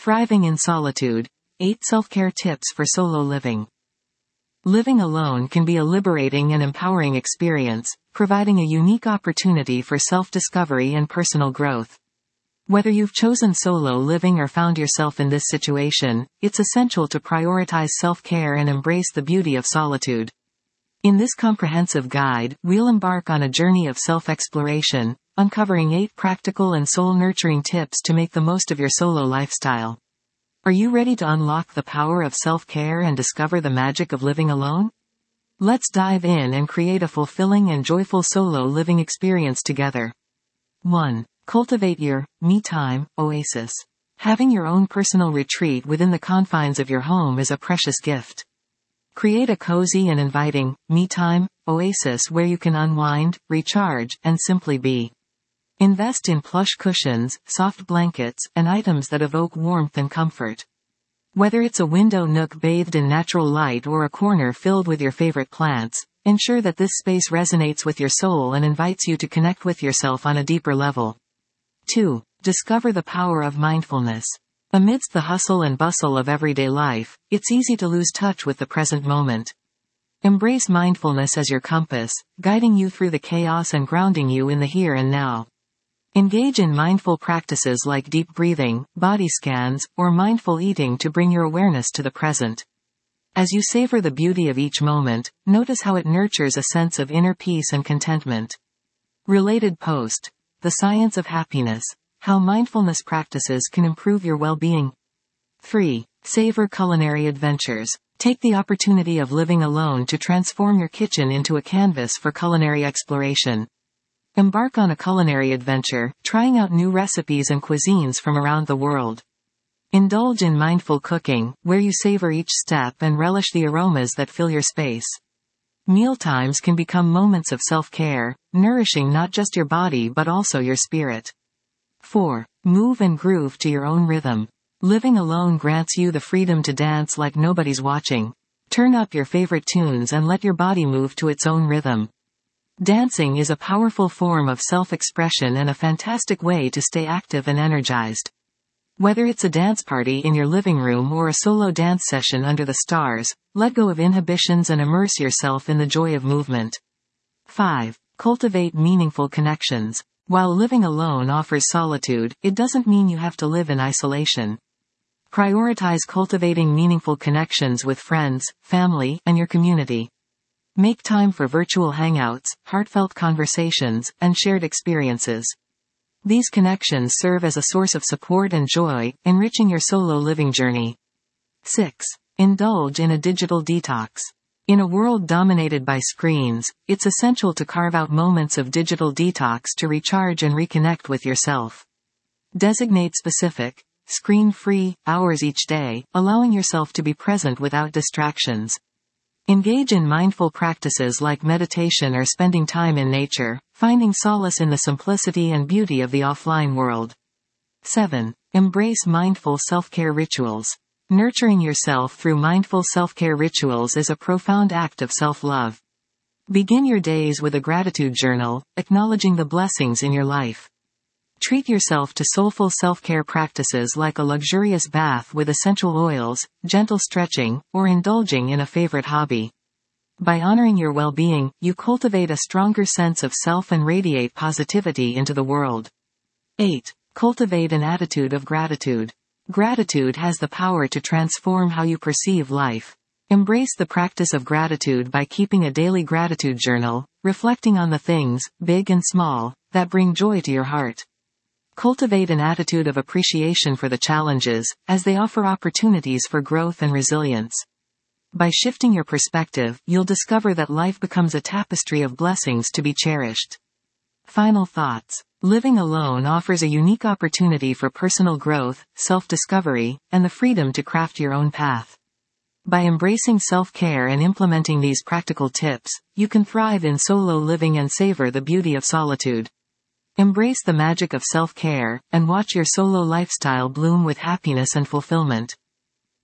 Thriving in Solitude. 8 Self-Care Tips for Solo Living. Living alone can be a liberating and empowering experience, providing a unique opportunity for self-discovery and personal growth. Whether you've chosen solo living or found yourself in this situation, it's essential to prioritize self-care and embrace the beauty of solitude. In this comprehensive guide, we'll embark on a journey of self-exploration, uncovering 8 practical and soul-nurturing tips to make the most of your solo lifestyle. Are you ready to unlock the power of self-care and discover the magic of living alone? Let's dive in and create a fulfilling and joyful solo living experience together. 1. Cultivate your me time oasis. Having your own personal retreat within the confines of your home is a precious gift. Create a cozy and inviting me time oasis where you can unwind, recharge, and simply be. Invest in plush cushions, soft blankets, and items that evoke warmth and comfort. Whether it's a window nook bathed in natural light or a corner filled with your favorite plants, ensure that this space resonates with your soul and invites you to connect with yourself on a deeper level. 2. Discover the power of mindfulness. Amidst the hustle and bustle of everyday life, it's easy to lose touch with the present moment. Embrace mindfulness as your compass, guiding you through the chaos and grounding you in the here and now. Engage in mindful practices like deep breathing, body scans, or mindful eating to bring your awareness to the present. As you savor the beauty of each moment, notice how it nurtures a sense of inner peace and contentment. Related post. The Science of Happiness. How mindfulness practices can improve your well-being. 3. Savor culinary adventures. Take the opportunity of living alone to transform your kitchen into a canvas for culinary exploration. Embark on a culinary adventure, trying out new recipes and cuisines from around the world. Indulge in mindful cooking, where you savor each step and relish the aromas that fill your space. Mealtimes can become moments of self-care, nourishing not just your body but also your spirit. 4. Move and groove to your own rhythm. Living alone grants you the freedom to dance like nobody's watching. Turn up your favorite tunes and let your body move to its own rhythm. Dancing is a powerful form of self-expression and a fantastic way to stay active and energized. Whether it's a dance party in your living room or a solo dance session under the stars, let go of inhibitions and immerse yourself in the joy of movement. 5. Cultivate meaningful connections. While living alone offers solitude, it doesn't mean you have to live in isolation. Prioritize cultivating meaningful connections with friends, family, and your community. Make time for virtual hangouts, heartfelt conversations, and shared experiences. These connections serve as a source of support and joy, enriching your solo living journey. 6. Indulge in a digital detox. In a world dominated by screens, it's essential to carve out moments of digital detox to recharge and reconnect with yourself. Designate specific, screen-free hours each day, allowing yourself to be present without distractions. Engage in mindful practices like meditation or spending time in nature, finding solace in the simplicity and beauty of the offline world. 7. Embrace mindful self-care rituals. Nurturing yourself through mindful self-care rituals is a profound act of self-love. Begin your days with a gratitude journal, acknowledging the blessings in your life. Treat yourself to soulful self-care practices like a luxurious bath with essential oils, gentle stretching, or indulging in a favorite hobby. By honoring your well-being, you cultivate a stronger sense of self and radiate positivity into the world. 8. Cultivate an attitude of gratitude. Gratitude has the power to transform how you perceive life. Embrace the practice of gratitude by keeping a daily gratitude journal, reflecting on the things, big and small, that bring joy to your heart. Cultivate an attitude of appreciation for the challenges, as they offer opportunities for growth and resilience. By shifting your perspective, you'll discover that life becomes a tapestry of blessings to be cherished. Final thoughts. Living alone offers a unique opportunity for personal growth, self-discovery, and the freedom to craft your own path. By embracing self-care and implementing these practical tips, you can thrive in solo living and savor the beauty of solitude. Embrace the magic of self-care, and watch your solo lifestyle bloom with happiness and fulfillment.